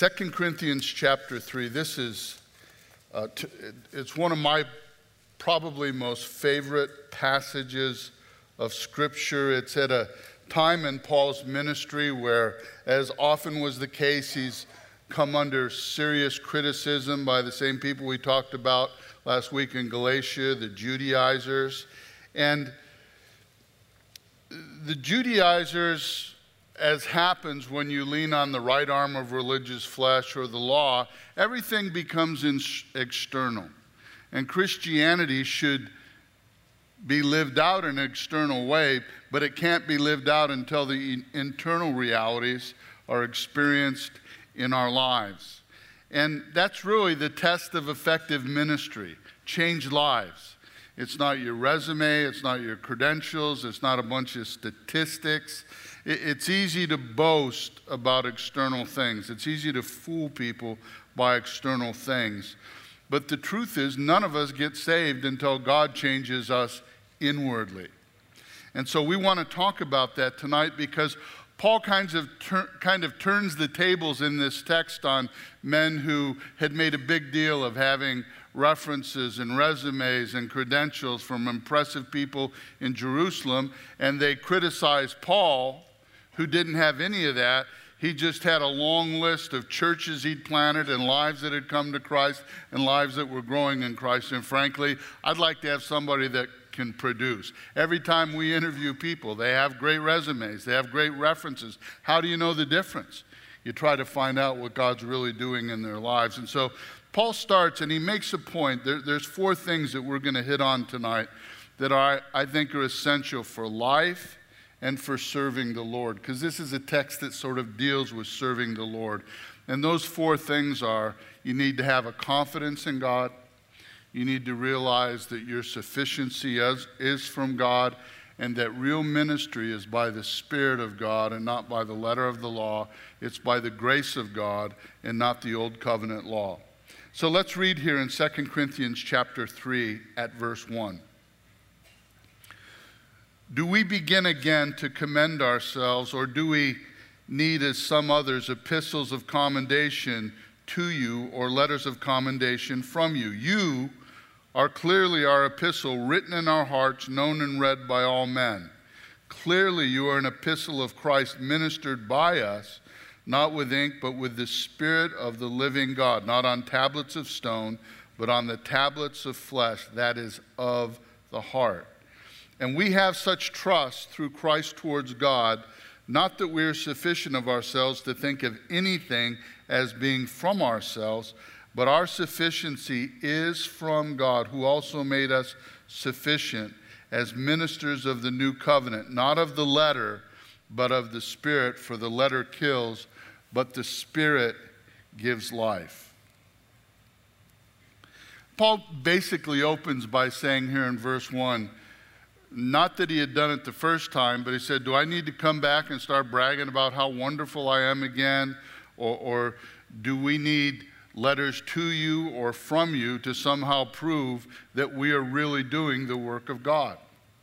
2 Corinthians chapter 3, this is, it's one of my probably most favorite passages of Scripture. It's at a time in Paul's ministry where, as often was the case, he's come under serious criticism by the same people we talked about last week in Galatia, the Judaizers. And the Judaizers, as happens when you lean on the right arm of religious flesh or the law, everything becomes external. And Christianity should be lived out in an external way, but it can't be lived out until the internal realities are experienced in our lives. And that's really the test of effective ministry: change lives. It's not your resume, it's not your credentials, it's not a bunch of statistics. It's easy to boast about external things. It's easy to fool people by external things. But the truth is, none of us get saved until God changes us inwardly. And so we want to talk about that tonight, because Paul kind of turns the tables in this text on men who had made a big deal of having references and resumes and credentials from impressive people in Jerusalem, and they criticized Paul, who didn't have any of that. He just had a long list of churches he'd planted and lives that had come to Christ and lives that were growing in Christ. And frankly, I'd like to have somebody that can produce. Every time we interview people, they have great resumes, they have great references. How do you know the difference? You try to find out what God's really doing in their lives. And so Paul starts and he makes a point. There's four things that we're going to hit on tonight that I think are essential for life and for serving the Lord, because this is a text that sort of deals with serving the Lord. And those four things are: you need to have a confidence in God, you need to realize that your sufficiency is from God, and that real ministry is by the Spirit of God and not by the letter of the law. It's by the grace of God and not the old covenant law. So let's read here in 2 Corinthians chapter 3 at verse 1. Do we begin again to commend ourselves, or do we need, as some others, epistles of commendation to you or letters of commendation from you? You are clearly our epistle, written in our hearts, known and read by all men. Clearly you are an epistle of Christ, ministered by us, not with ink, but with the Spirit of the living God, not on tablets of stone, but on the tablets of flesh, that is, of the heart. And we have such trust through Christ towards God, not that we are sufficient of ourselves to think of anything as being from ourselves, but our sufficiency is from God, who also made us sufficient as ministers of the new covenant, not of the letter, but of the Spirit. For the letter kills, but the Spirit gives life. Paul basically opens by saying here in verse 1, not that he had done it the first time, but he said, do I need to come back and start bragging about how wonderful I am again? Or do we need letters to you or from you to somehow prove that we are really doing the work of God?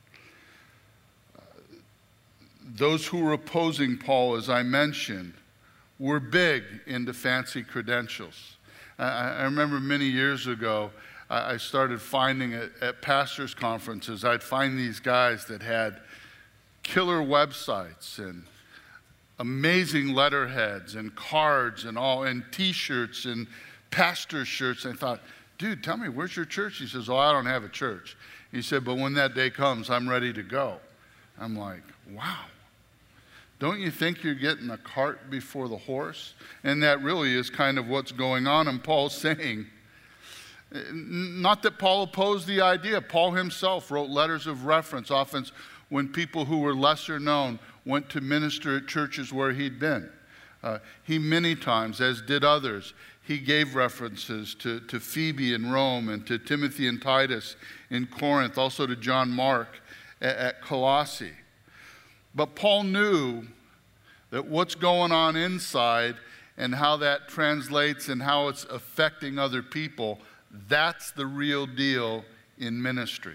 Those who were opposing Paul, as I mentioned, were big into fancy credentials. I remember many years ago, I started finding it at pastors' conferences. I'd find these guys that had killer websites and amazing letterheads and cards and all, and T-shirts and pastor shirts. And I thought, dude, tell me, where's your church? He says, oh, I don't have a church. He said, but when that day comes, I'm ready to go. I'm like, wow. Don't you think you're getting the cart before the horse? And that really is kind of what's going on. And Paul's saying, not that Paul opposed the idea. Paul himself wrote letters of reference, often when people who were lesser known went to minister at churches where he'd been. He many times, as did others, he gave references to Phoebe in Rome and to Timothy and Titus in Corinth, also to John Mark at Colossae. But Paul knew that what's going on inside and how that translates and how it's affecting other people, that's the real deal in ministry.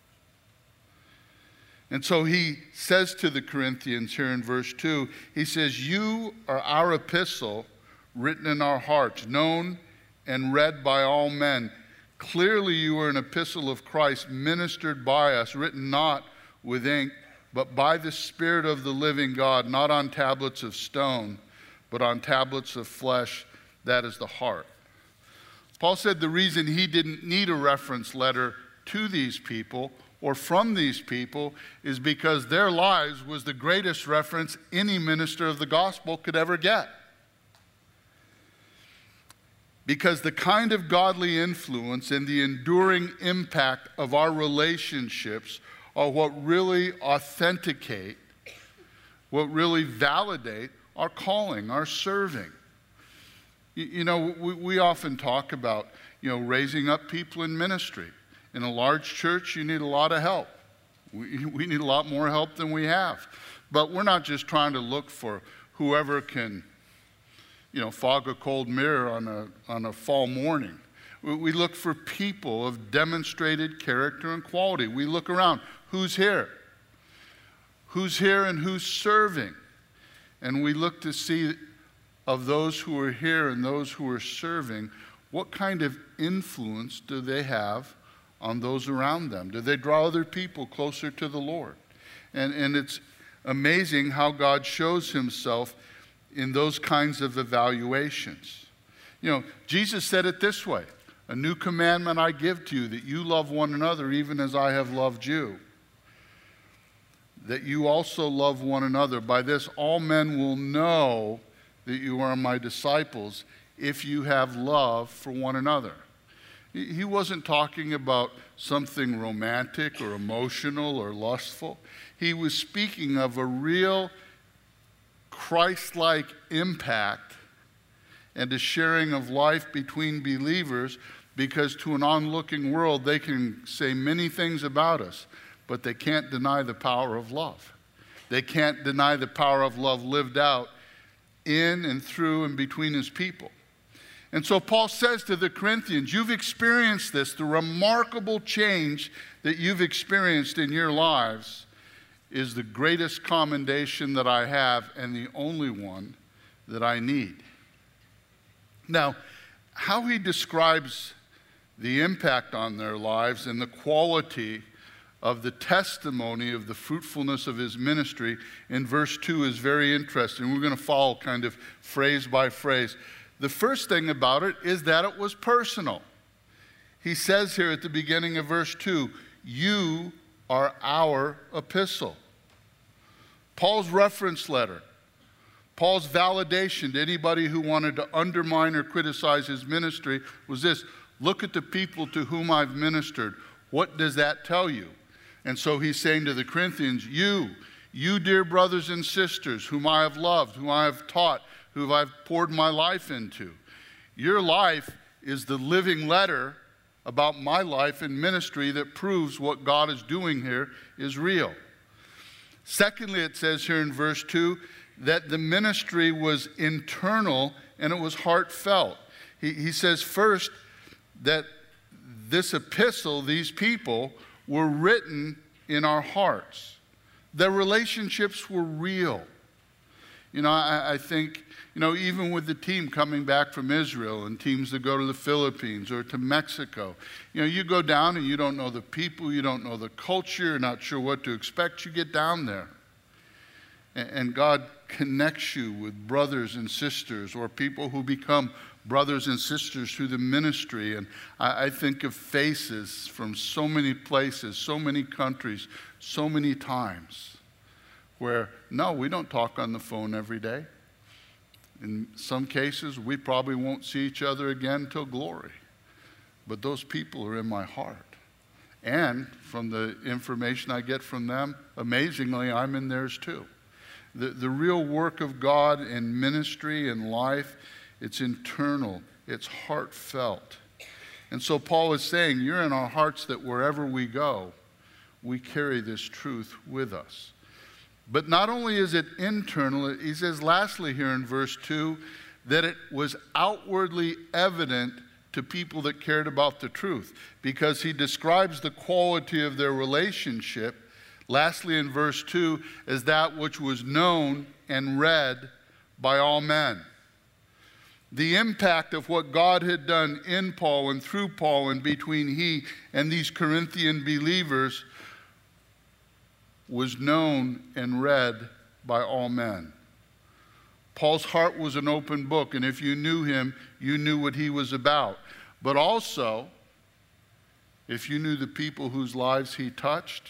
And so he says to the Corinthians here in verse 2, he says, you are our epistle, written in our hearts, known and read by all men. Clearly you are an epistle of Christ, ministered by us, written not with ink, but by the Spirit of the living God, not on tablets of stone, but on tablets of flesh, that is the heart. Paul said the reason he didn't need a reference letter to these people or from these people is because their lives was the greatest reference any minister of the gospel could ever get. Because the kind of godly influence and the enduring impact of our relationships are what really authenticate, what really validate our calling, our serving. You know, we often talk about, raising up people in ministry. In a large church, you need a lot of help. We need a lot more help than we have. But we're not just trying to look for whoever can, fog a cold mirror on a fall morning. We look for people of demonstrated character and quality. We look around. Who's here? Who's here and who's serving? And we look to see of those who are here and those who are serving, what kind of influence do they have on those around them? Do they draw other people closer to the Lord? And it's amazing how God shows himself in those kinds of evaluations. Jesus said it this way, "A new commandment I give to you, that you love one another even as I have loved you. That you also love one another. By this all men will know that you are my disciples, if you have love for one another." He wasn't talking about something romantic or emotional or lustful. He was speaking of a real Christ-like impact and a sharing of life between believers, because to an onlooking world, they can say many things about us, but they can't deny the power of love. They can't deny the power of love lived out in and through and between his people. And so Paul says to the Corinthians, you've experienced this, the remarkable change that you've experienced in your lives is the greatest commendation that I have and the only one that I need. Now, how he describes the impact on their lives and the quality of the testimony of the fruitfulness of his ministry in verse 2 is very interesting. We're going to follow kind of phrase by phrase. The first thing about it is that it was personal. He says here at the beginning of verse 2, you are our epistle. Paul's reference letter, Paul's validation to anybody who wanted to undermine or criticize his ministry was this: look at the people to whom I've ministered. What does that tell you? And so he's saying to the Corinthians, you dear brothers and sisters whom I have loved, whom I have taught, whom I've poured my life into. Your life is the living letter about my life and ministry that proves what God is doing here is real. Secondly, it says here in verse 2 that the ministry was internal and it was heartfelt. He says first that this epistle, these people, were written in our hearts. Their relationships were real. I think, even with the team coming back from Israel and teams that go to the Philippines or to Mexico, you go down and you don't know the people, you don't know the culture, you're not sure what to expect. You get down there. And God connects you with brothers and sisters or people who become brothers and sisters through the ministry. And I think of faces from so many places, so many countries, so many times where, no, we don't talk on the phone every day. In some cases, we probably won't see each other again till glory. But those people are in my heart. And from the information I get from them, amazingly, I'm in theirs too. The real work of God in ministry and life, it's internal, it's heartfelt. And so Paul is saying, you're in our hearts that wherever we go, we carry this truth with us. But not only is it internal, he says lastly here in verse 2, that it was outwardly evident to people that cared about the truth, because he describes the quality of their relationship, lastly in verse 2, as that which was known and read by all men. The impact of what God had done in Paul and through Paul and between he and these Corinthian believers was known and read by all men. Paul's heart was an open book, and if you knew him, you knew what he was about. But also, if you knew the people whose lives he touched,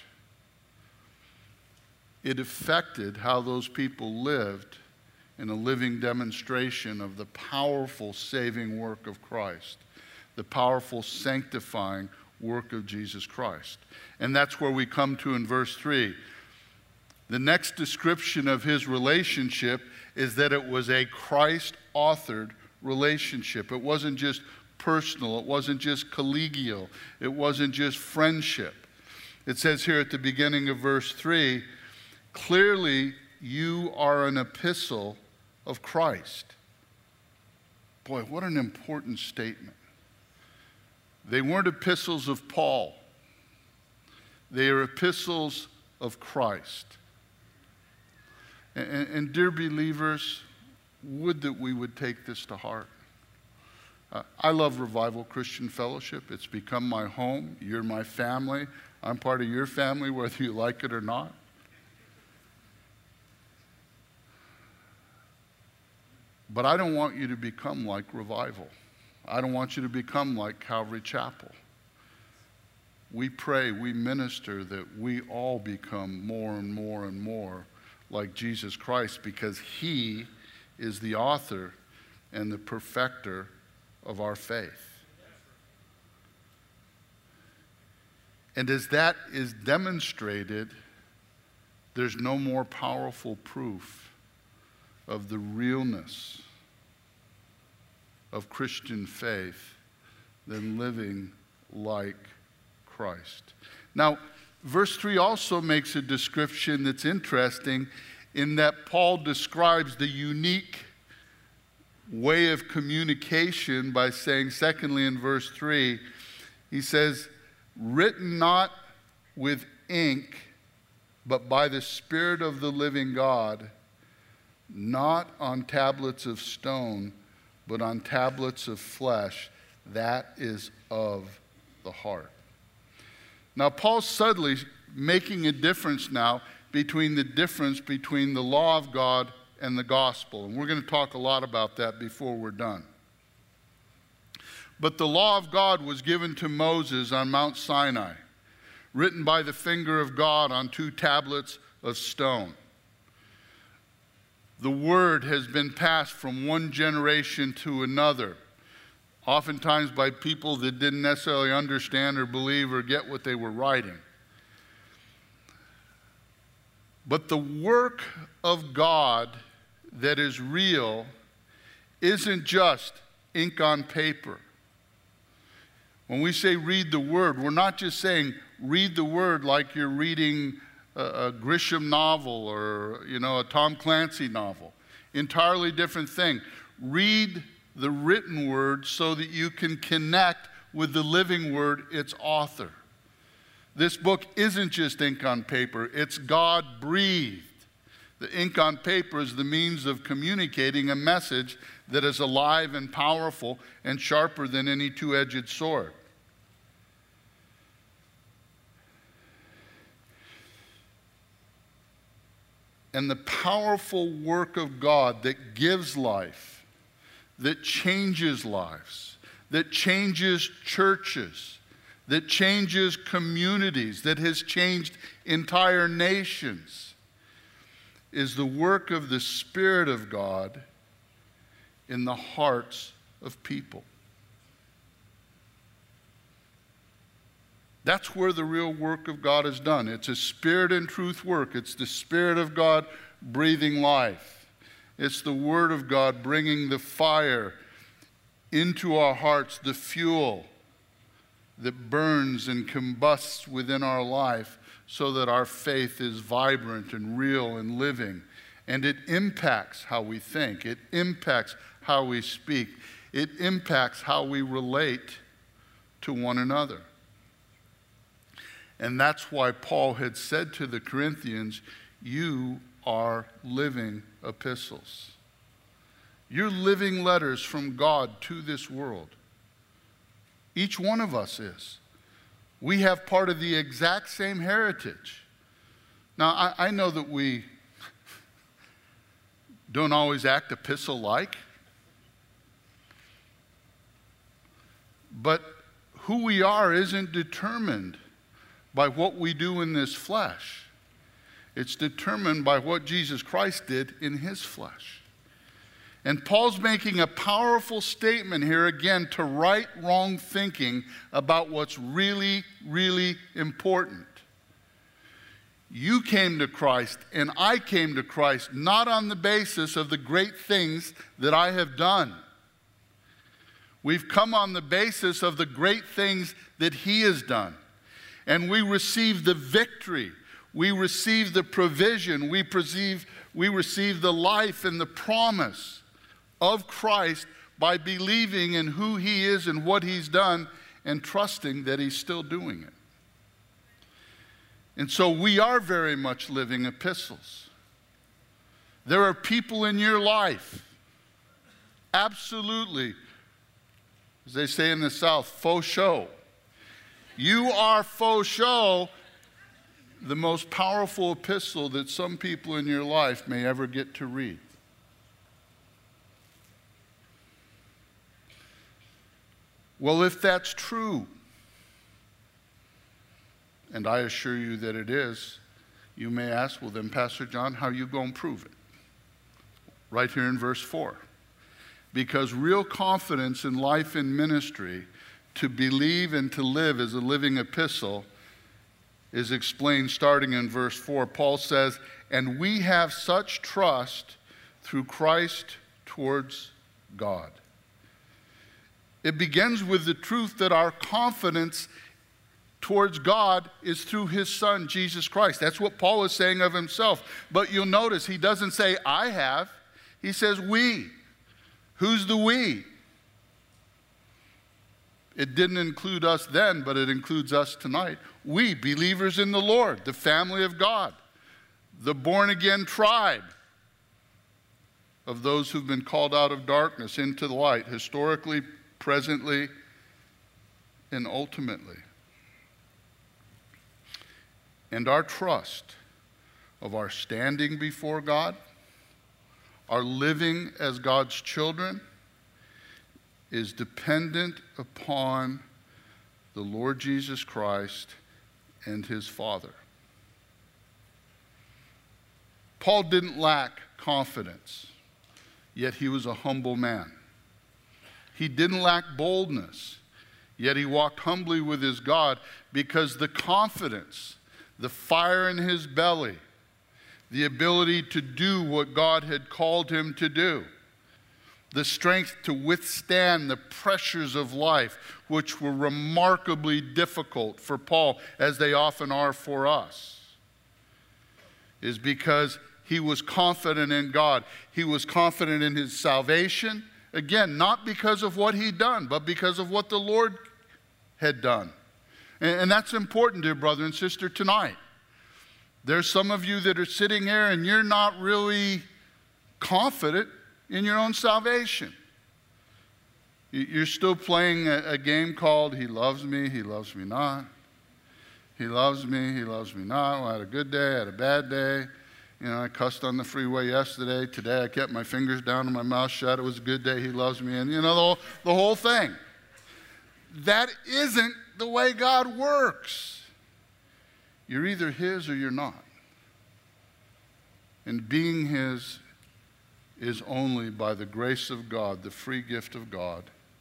it affected how those people lived in a living demonstration of the powerful saving work of Christ, the powerful sanctifying work of Jesus Christ. And that's where we come to in verse 3. The next description of his relationship is that it was a Christ-authored relationship. It wasn't just personal. It wasn't just collegial. It wasn't just friendship. It says here at the beginning of verse 3, clearly you are an epistle of Christ. Boy, what an important statement. They weren't epistles of Paul. They are epistles of Christ. And dear believers, would that we would take this to heart. I love Revival Christian Fellowship. It's become my home. You're my family. I'm part of your family, whether you like it or not. But I don't want you to become like Revival. I don't want you to become like Calvary Chapel. We pray, we minister that we all become more and more and more like Jesus Christ, because he is the author and the perfecter of our faith. And as that is demonstrated, there's no more powerful proof of the realness of Christian faith than living like Christ. Now, verse 3 also makes a description that's interesting in that Paul describes the unique way of communication by saying, secondly, in verse 3, he says, written not with ink, but by the Spirit of the living God, not on tablets of stone, but on tablets of flesh, that is of the heart. Now, Paul's subtly making a difference now between the law of God and the gospel. And we're going to talk a lot about that before we're done. But the law of God was given to Moses on Mount Sinai, written by the finger of God on 2 tablets of stone. The word has been passed from one generation to another, oftentimes by people that didn't necessarily understand or believe or get what they were writing. But the work of God that is real isn't just ink on paper. When we say read the word, we're not just saying read the word like you're reading a Grisham novel or, a Tom Clancy novel. Entirely different thing. Read the written word so that you can connect with the living word, its author. This book isn't just ink on paper, it's God-breathed. The ink on paper is the means of communicating a message that is alive and powerful and sharper than any two-edged sword. And the powerful work of God that gives life, that changes lives, that changes churches, that changes communities, that has changed entire nations, is the work of the Spirit of God in the hearts of people. That's where the real work of God is done. It's a spirit and truth work. It's the Spirit of God breathing life. It's the Word of God bringing the fire into our hearts, the fuel that burns and combusts within our life so that our faith is vibrant and real and living. And it impacts how we think. It impacts how we speak. It impacts how we relate to one another. And that's why Paul had said to the Corinthians, you are living epistles. You're living letters from God to this world. Each one of us is. We have part of the exact same heritage. Now, I know that we don't always act epistle-like, but who we are isn't determined by what we do in this flesh. It's determined by what Jesus Christ did in his flesh. And Paul's making a powerful statement here again to right wrong thinking about what's really, really important. You came to Christ and I came to Christ not on the basis of the great things that I have done. We've come on the basis of the great things that he has done. And we receive the victory. We receive the provision. We receive the life and the promise of Christ by believing in who he is and what he's done and trusting that he's still doing it. And so we are very much living epistles. There are people in your life, absolutely, as they say in the South, faux show. You are faux show, the most powerful epistle that some people in your life may ever get to read. Well, if that's true, and I assure you that it is, you may ask, well then, Pastor John, how are you going to prove it? Right here in verse 4. Because real confidence in life and ministry, to believe and to live as a living epistle, is explained starting in verse 4. Paul says, and we have such trust through Christ towards God. It begins with the truth that our confidence towards God is through his Son, Jesus Christ. That's what Paul is saying of himself. But you'll notice he doesn't say, I have. He says, we. Who's the we? It didn't include us then, but it includes us tonight. We, believers in the Lord, the family of God, the born-again tribe of those who've been called out of darkness into the light, historically, presently, and ultimately. And our trust of our standing before God, our living as God's children, is dependent upon the Lord Jesus Christ and his Father. Paul didn't lack confidence, yet he was a humble man. He didn't lack boldness, yet he walked humbly with his God, because the confidence, the fire in his belly, the ability to do what God had called him to do, the strength to withstand the pressures of life, which were remarkably difficult for Paul, as they often are for us, is because he was confident in God. He was confident in his salvation. Again, not because of what he'd done, but because of what the Lord had done. And that's important, dear brother and sister, tonight. There's some of you that are sitting here and you're not really confident in your own salvation. You're still playing a game called He Loves Me, He Loves Me Not. He loves me, He loves me not. Well, I had a good day, I had a bad day. You know, I cussed on the freeway yesterday. Today I kept my fingers down and my mouth shut. It was a good day. He loves me. And, you know, the whole thing. That isn't the way God works. You're either his or you're not. And being his is only by the grace of God, the free gift of God,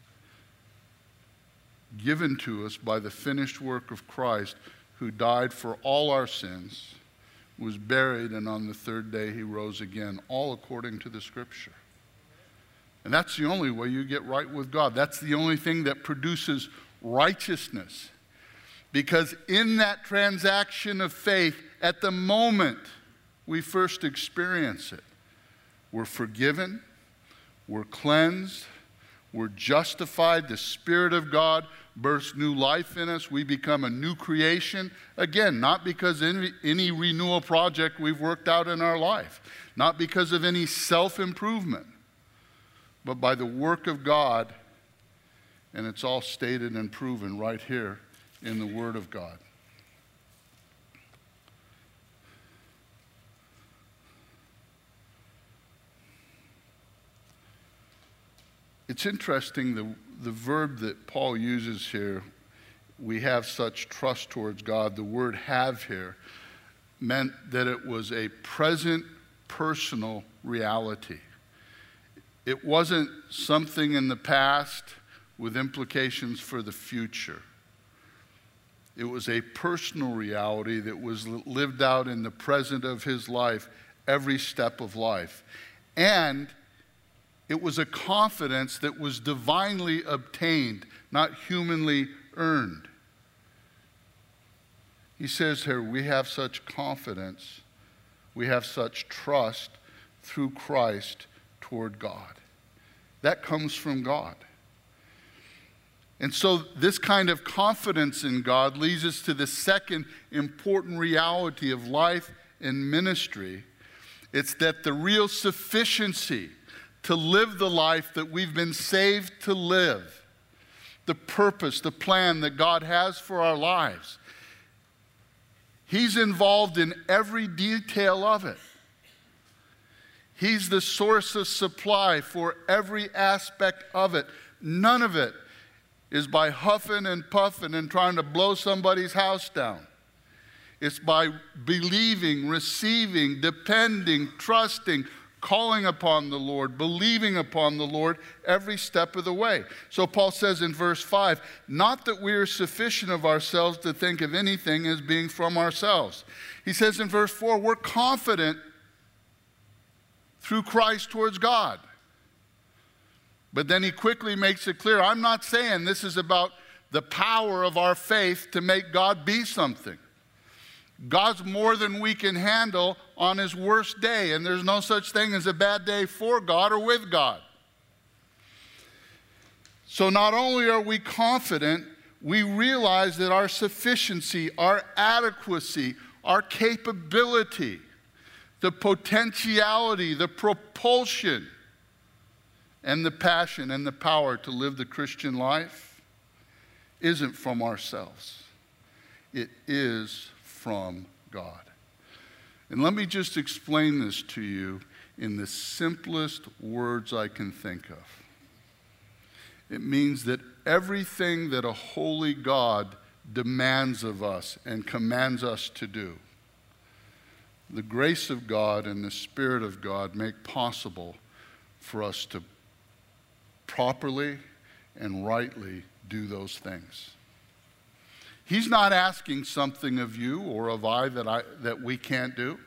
given to us by the finished work of Christ, who died for all our sins, was buried, and on the third day he rose again, all according to the Scripture. And that's the only way you get right with God. That's the only thing that produces righteousness. Because in that transaction of faith, at the moment we first experience it, we're forgiven, we're cleansed, we're justified. The Spirit of God births new life in us. We become a new creation. Again, not because any renewal project we've worked out in our life, not because of any self-improvement, but by the work of God, and it's all stated and proven right here in the Word of God. It's interesting, the verb that Paul uses here, we have such trust towards God. The word have here meant that it was a present personal reality. It wasn't something in the past with implications for the future. It was a personal reality that was lived out in the present of his life, every step of life. And it was a confidence that was divinely obtained, not humanly earned. He says here, we have such confidence, we have such trust through Christ toward God. That comes from God. And so this kind of confidence in God leads us to the second important reality of life and ministry. It's that the real sufficiency to live the life that we've been saved to live, the purpose, the plan that God has for our lives, He's involved in every detail of it. He's the source of supply for every aspect of it. None of it is by huffing and puffing and trying to blow somebody's house down. It's by believing, receiving, depending, trusting, calling upon the Lord, believing upon the Lord every step of the way. So Paul says in verse 5, not that we are sufficient of ourselves to think of anything as being from ourselves. He says in verse 4, we're confident through Christ towards God. But then he quickly makes it clear, I'm not saying this is about the power of our faith to make God be something. God's more than we can handle on his worst day, and there's no such thing as a bad day for God or with God. So not only are we confident, we realize that our sufficiency, our adequacy, our capability, the potentiality, the propulsion, and the passion and the power to live the Christian life isn't from ourselves. It is from God. And let me just explain this to you in the simplest words I can think of. It means that everything that a holy God demands of us and commands us to do, the grace of God and the Spirit of God make possible for us to properly and rightly do those things. He's not asking something of you or of I that we can't do.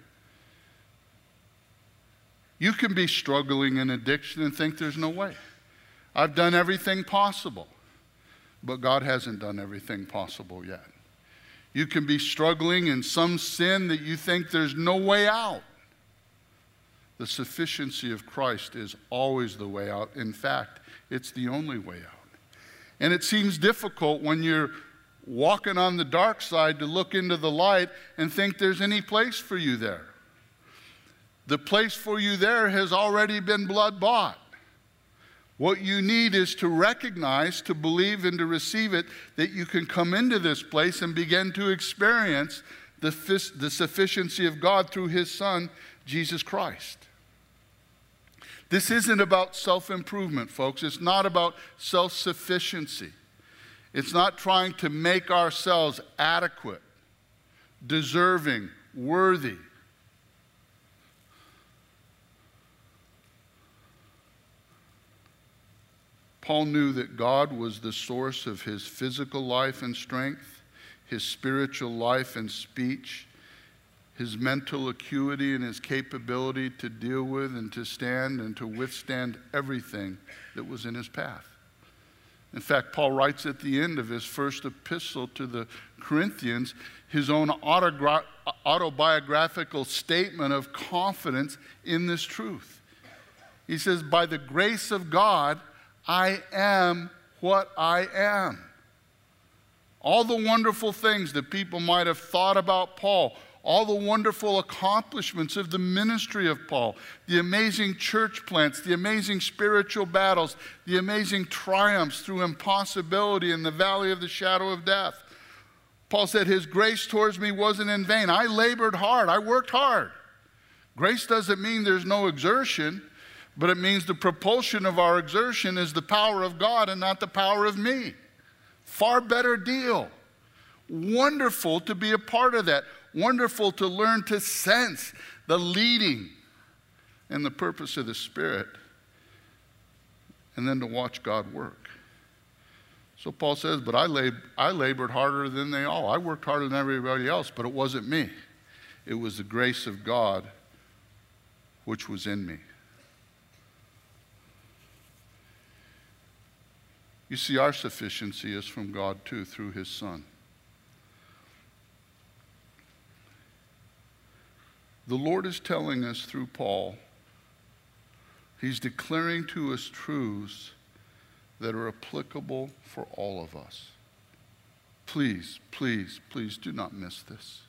You can be struggling in addiction and think there's no way. I've done everything possible, but God hasn't done everything possible yet. You can be struggling in some sin that you think there's no way out. The sufficiency of Christ is always the way out. In fact, it's the only way out. And it seems difficult when you're walking on the dark side to look into the light and think there's any place for you there. The place for you there has already been blood bought. What you need is to recognize, to believe, and to receive it, that you can come into this place and begin to experience the sufficiency of God through his Son, Jesus Christ. This isn't about self-improvement, folks. It's not about self-sufficiency. It's not trying to make ourselves adequate, deserving, worthy. Paul knew that God was the source of his physical life and strength, his spiritual life and speech, his mental acuity and his capability to deal with and to stand and to withstand everything that was in his path. In fact, Paul writes at the end of his first epistle to the Corinthians his own autobiographical statement of confidence in this truth. He says, by the grace of God, I am what I am. All the wonderful things that people might have thought about Paul, all the wonderful accomplishments of the ministry of Paul, the amazing church plants, the amazing spiritual battles, the amazing triumphs through impossibility in the valley of the shadow of death. Paul said, his grace towards me wasn't in vain. I labored hard. I worked hard. Grace doesn't mean there's no exertion, but it means the propulsion of our exertion is the power of God and not the power of me. Far better deal. Wonderful to be a part of that. Wonderful to learn to sense the leading and the purpose of the Spirit, and then to watch God work. So Paul says, but I labored harder than they all. I worked harder than everybody else, but it wasn't me. It was the grace of God which was in me. You see, our sufficiency is from God too, through his Son. The Lord is telling us through Paul, he's declaring to us truths that are applicable for all of us. Please, please, please do not miss this.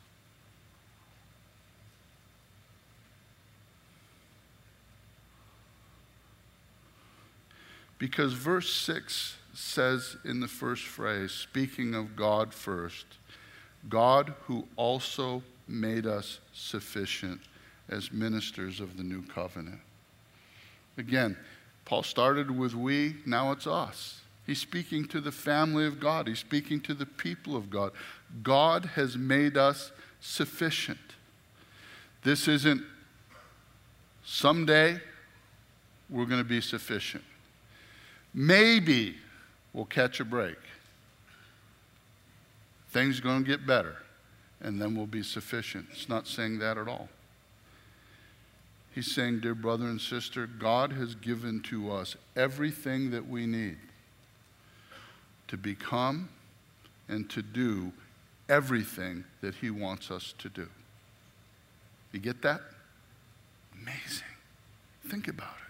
Because verse 6 says in the first phrase, speaking of God first, God who also made us sufficient as ministers of the new covenant. Again, Paul started with we, now it's us. He's speaking to the family of God. He's speaking to the people of God. God has made us sufficient. This isn't someday we're going to be sufficient. Maybe we'll catch a break. Things are going to get better, and then we'll be sufficient. It's not saying that at all. He's saying, dear brother and sister, God has given to us everything that we need to become and to do everything that he wants us to do. You get that? Amazing. Think about it.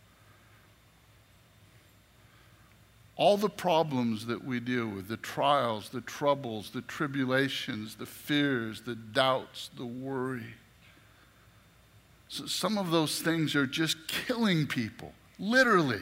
All the problems that we deal with, the trials, the troubles, the tribulations, the fears, the doubts, the worry. So some of those things are just killing people, literally.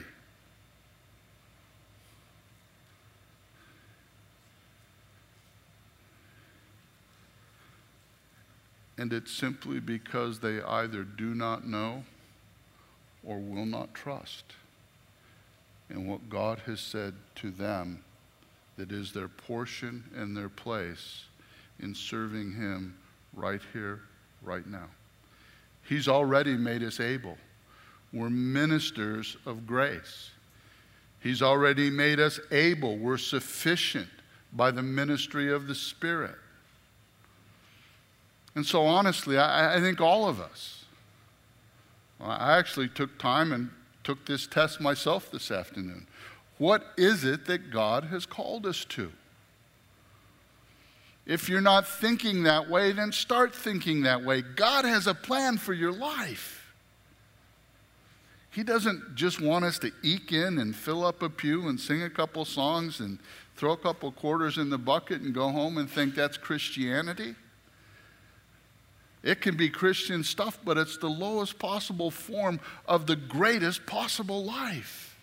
And it's simply because they either do not know or will not trust in what God has said to them that is their portion and their place in serving him right here, right now. He's already made us able. We're ministers of grace. He's already made us able. We're sufficient by the ministry of the Spirit. And so honestly, I think all of us, I actually took time and took this test myself this afternoon. What is it that God has called us to? If you're not thinking that way, then start thinking that way. God has a plan for your life. He doesn't just want us to eke in and fill up a pew and sing a couple songs and throw a couple quarters in the bucket and go home and think that's Christianity. It can be Christian stuff, but it's the lowest possible form of the greatest possible life.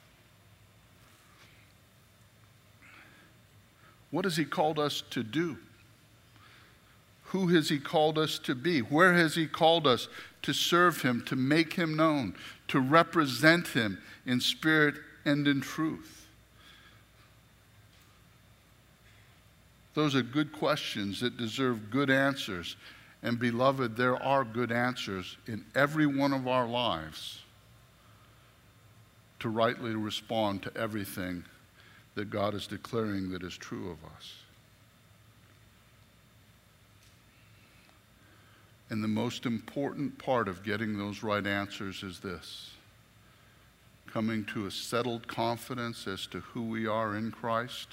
What has he called us to do? Who has he called us to be? Where has he called us to serve him, to make him known, to represent him in spirit and in truth? Those are good questions that deserve good answers. And beloved, there are good answers in every one of our lives to rightly respond to everything that God is declaring that is true of us. And the most important part of getting those right answers is this: coming to a settled confidence as to who we are in Christ,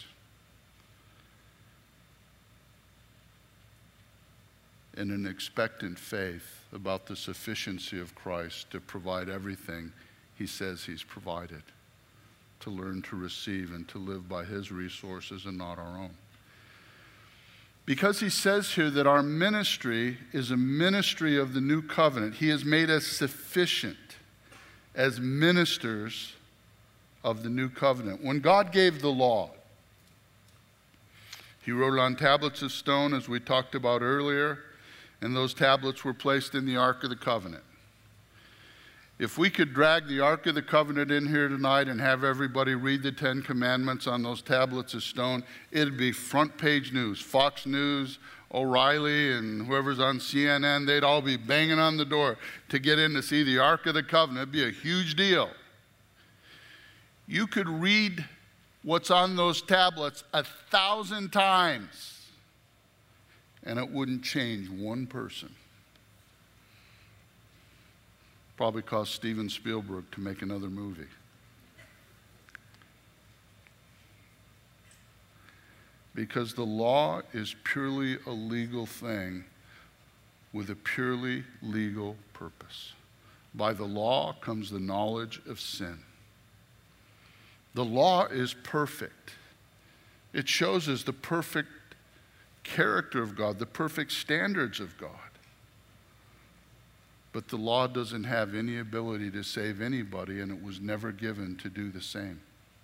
and an expectant faith about the sufficiency of Christ to provide everything he says he's provided, to learn to receive and to live by his resources and not our own. Because he says here that our ministry is a ministry of the new covenant, he has made us sufficient as ministers of the new covenant. When God gave the law, he wrote it on tablets of stone, as we talked about earlier, and those tablets were placed in the Ark of the Covenant. If we could drag the Ark of the Covenant in here tonight and have everybody read the 10 Commandments on those tablets of stone, it'd be front page news. Fox News, O'Reilly, and whoever's on CNN, they'd all be banging on the door to get in to see the Ark of the Covenant. It'd be a huge deal. You could read what's on those tablets 1,000 times, and it wouldn't change one person. Probably cost Steven Spielberg to make another movie. Because the law is purely a legal thing with a purely legal purpose. By the law comes the knowledge of sin. The law is perfect. It shows us the perfect character of God, the perfect standards of God. But the law doesn't have any ability to save anybody, and it was never given to do the same.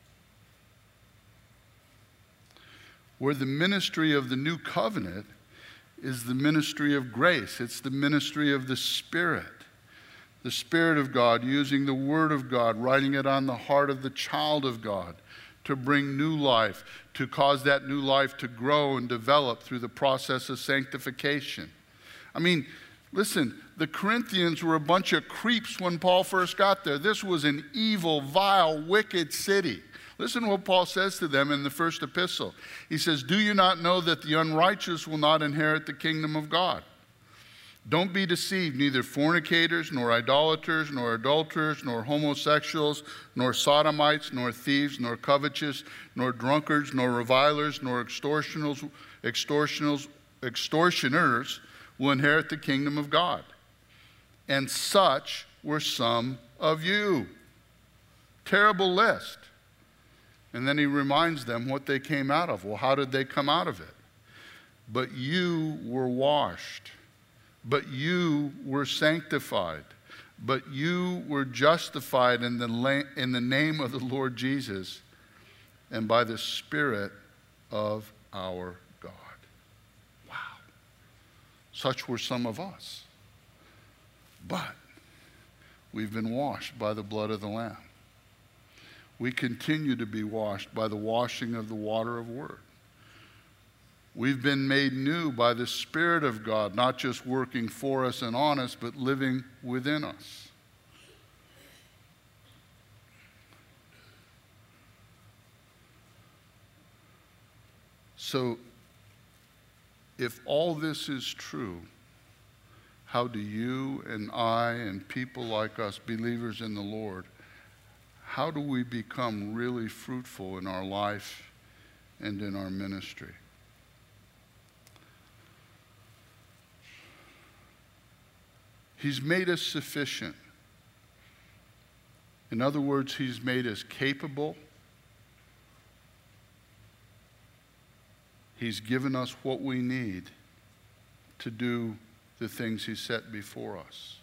Where the ministry of the new covenant is the ministry of grace. It's the ministry of the Spirit. The Spirit of God using the Word of God, writing it on the heart of the child of God to bring new life, to cause that new life to grow and develop through the process of sanctification. I mean, listen, the Corinthians were a bunch of creeps when Paul first got there. This was an evil, vile, wicked city. Listen to what Paul says to them in the first epistle. He says, "Do you not know that the unrighteous will not inherit the kingdom of God? Don't be deceived, neither fornicators, nor idolaters, nor adulterers, nor homosexuals, nor sodomites, nor thieves, nor covetous, nor drunkards, nor revilers, nor extortioners will inherit the kingdom of God. And such were some of you." Terrible list. And then he reminds them what they came out of. Well, how did they come out of it? But you were washed. But you were sanctified. But you were justified in the name of the Lord Jesus and by the Spirit of our God. Wow. Such were some of us. But we've been washed by the blood of the Lamb. We continue to be washed by the washing of the water of Word. We've been made new by the Spirit of God, not just working for us and on us, but living within us. So, if all this is true, how do you and I and people like us, believers in the Lord, how do we become really fruitful in our life and in our ministry? He's made us sufficient. In other words, he's made us capable. He's given us what we need to do the things he set before us.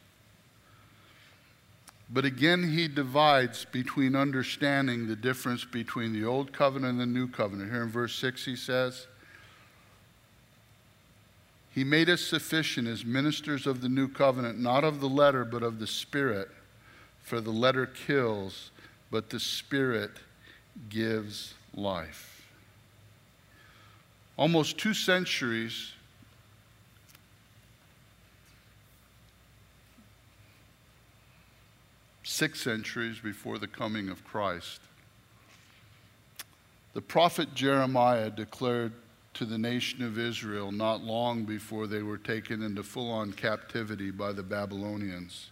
But again, he divides between understanding the difference between the old covenant and the new covenant. Here in verse 6 he says, "He made us sufficient as ministers of the new covenant, not of the letter, but of the Spirit. For the letter kills, but the Spirit gives life." Almost 2 centuries, six centuries before the coming of Christ, the prophet Jeremiah declared to the nation of Israel not long before they were taken into full-on captivity by the Babylonians.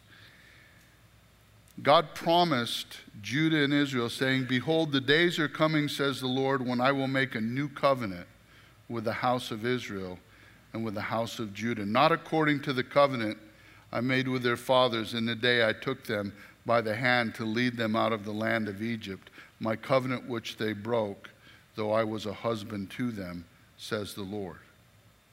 God promised Judah and Israel, saying, "Behold, the days are coming, says the Lord, when I will make a new covenant with the house of Israel and with the house of Judah, not according to the covenant I made with their fathers in the day I took them by the hand to lead them out of the land of Egypt, my covenant which they broke, though I was a husband to them, says the Lord."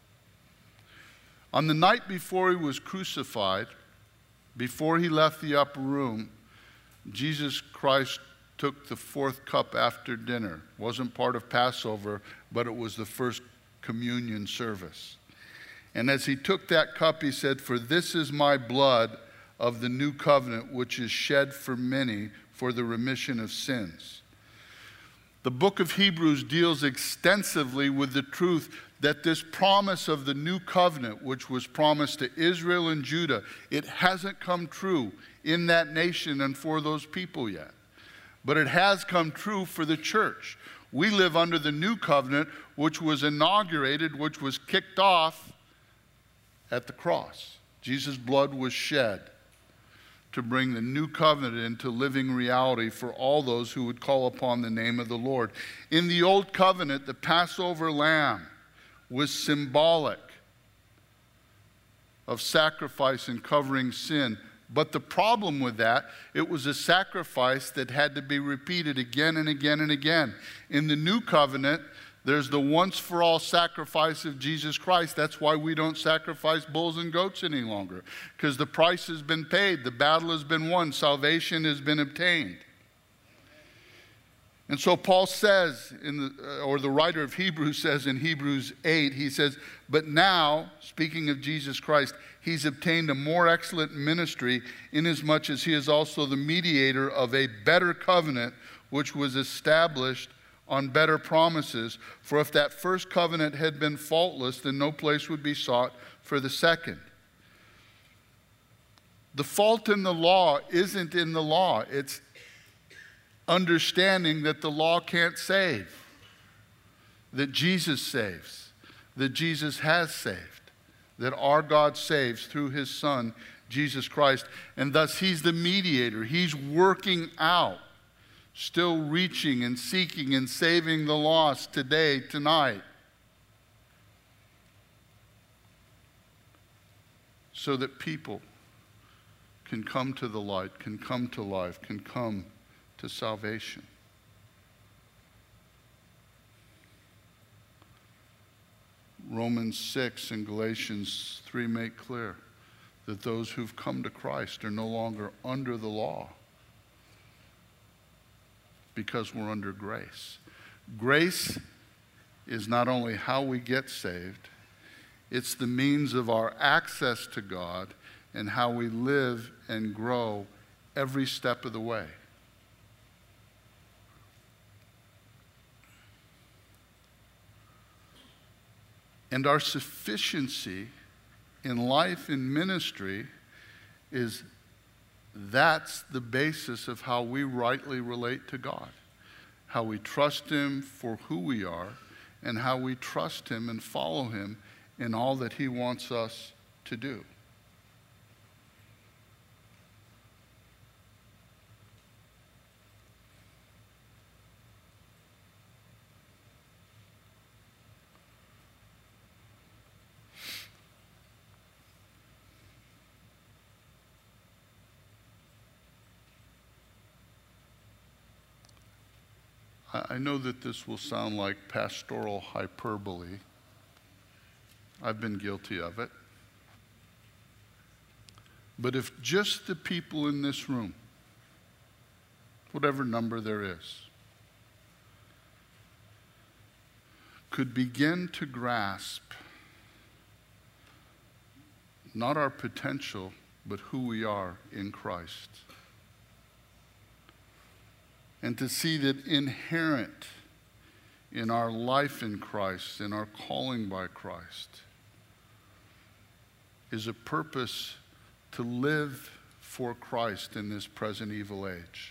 On the night before he was crucified, before he left the upper room, Jesus Christ took the fourth cup after dinner. It wasn't part of Passover, but it was the first communion service. And as he took that cup, he said, "For this is my blood of the new covenant, which is shed for many for the remission of sins." The book of Hebrews deals extensively with the truth that this promise of the new covenant, which was promised to Israel and Judah, it hasn't come true in that nation and for those people yet. But it has come true for the church. We live under the new covenant, which was inaugurated, which was kicked off at the cross. Jesus' blood was shed to bring the new covenant into living reality for all those who would call upon the name of the Lord. In the old covenant, the Passover lamb was symbolic of sacrifice and covering sin. But the problem with that, it was a sacrifice that had to be repeated again and again and again. In the new covenant, there's the once-for-all sacrifice of Jesus Christ. That's why we don't sacrifice bulls and goats any longer, because the price has been paid, the battle has been won, salvation has been obtained. And so Paul says, or the writer of Hebrews says in Hebrews 8, he says, "But now," speaking of Jesus Christ, "he's obtained a more excellent ministry, inasmuch as he is also the mediator of a better covenant, which was established on better promises. For if that first covenant had been faultless, then no place would be sought for the second." The fault in the law isn't in the law. It's understanding that the law can't save, that Jesus saves, that Jesus has saved, that our God saves through his Son, Jesus Christ. And thus he's the mediator. He's working out, still reaching and seeking and saving the lost today, tonight, so that people can come to the light, can come to life, can come to salvation. Romans 6 and Galatians 3 make clear that those who've come to Christ are no longer under the law, because we're under grace. Grace is not only how we get saved, it's the means of our access to God and how we live and grow every step of the way. And our sufficiency in life and ministry that's the basis of how we rightly relate to God, how we trust him for who we are, and how we trust him and follow him in all that he wants us to do. I know that this will sound like pastoral hyperbole. I've been guilty of it. But if just the people in this room, whatever number there is, could begin to grasp not our potential, but who we are in Christ, and to see that inherent in our life in Christ, in our calling by Christ, is a purpose to live for Christ in this present evil age.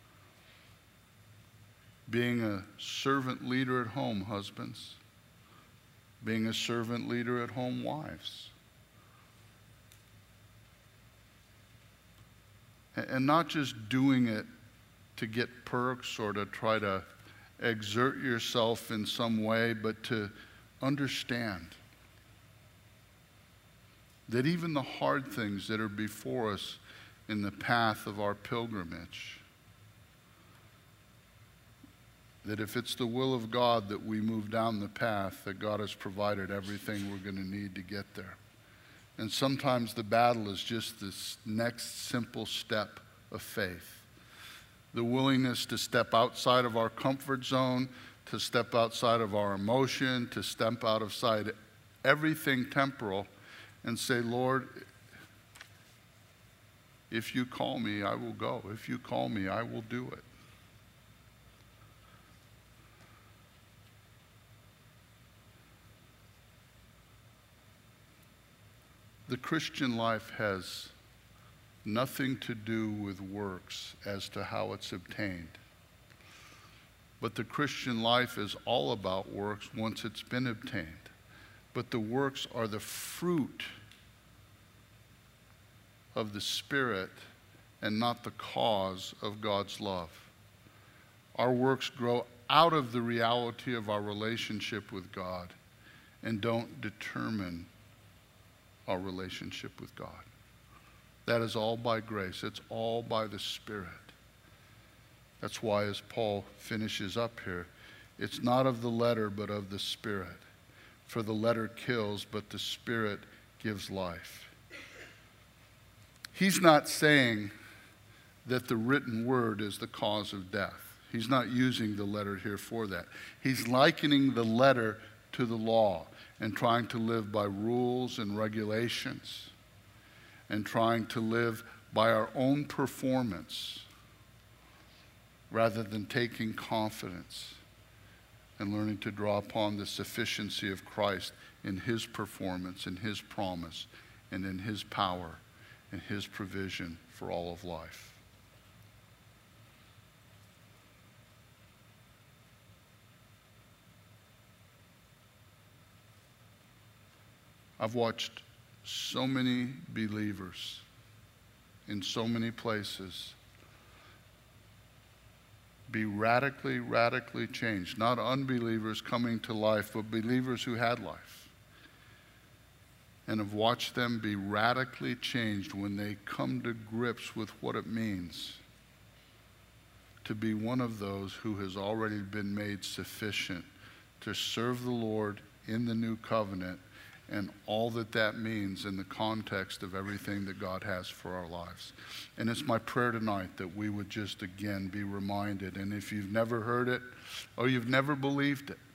Being a servant leader at home, husbands. Being a servant leader at home, wives. And not just doing it to get perks or to try to exert yourself in some way, but to understand that even the hard things that are before us in the path of our pilgrimage, that if it's the will of God that we move down the path, that God has provided everything we're going to need to get there. And sometimes the battle is just this next simple step of faith. The willingness to step outside of our comfort zone, to step outside of our emotion, to step outside everything temporal and say, Lord, if you call me, I will go. If you call me, I will do it. The Christian life has nothing to do with works as to how it's obtained. But the Christian life is all about works once it's been obtained. But the works are the fruit of the Spirit and not the cause of God's love. Our works grow out of the reality of our relationship with God and don't determine our relationship with God. That is all by grace. It's all by the Spirit. That's why, as Paul finishes up here, it's not of the letter, but of the Spirit. For the letter kills, but the Spirit gives life. He's not saying that the written word is the cause of death. He's not using the letter here for that. He's likening the letter to the law and trying to live by rules and regulations and trying to live by our own performance rather than taking confidence and learning to draw upon the sufficiency of Christ in his performance, in his promise, and in his power and his provision for all of life. I've watched so many believers in so many places be radically, radically changed. Not unbelievers coming to life, but believers who had life. And have watched them be radically changed when they come to grips with what it means to be one of those who has already been made sufficient to serve the Lord in the new covenant and all that that means in the context of everything that God has for our lives. And it's my prayer tonight that we would just again be reminded, and if you've never heard it or you've never believed it,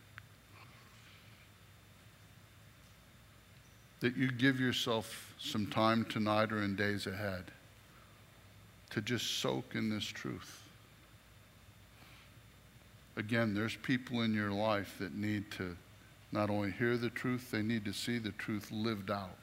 that you give yourself some time tonight or in days ahead to just soak in this truth. Again, there's people in your life that need to not only hear the truth, they need to see the truth lived out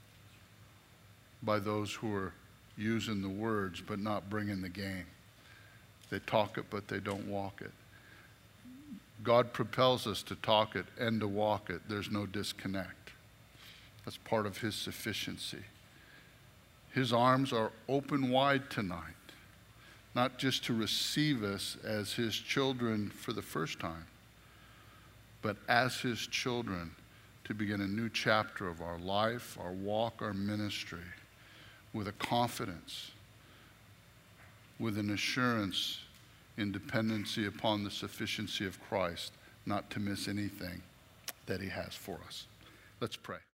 by those who are using the words but not bringing the game. They talk it, but they don't walk it. God propels us to talk it and to walk it. There's no disconnect. That's part of his sufficiency. His arms are open wide tonight, not just to receive us as his children for the first time, but as his children to begin a new chapter of our life, our walk, our ministry, with a confidence, with an assurance in dependency upon the sufficiency of Christ, not to miss anything that he has for us. Let's pray.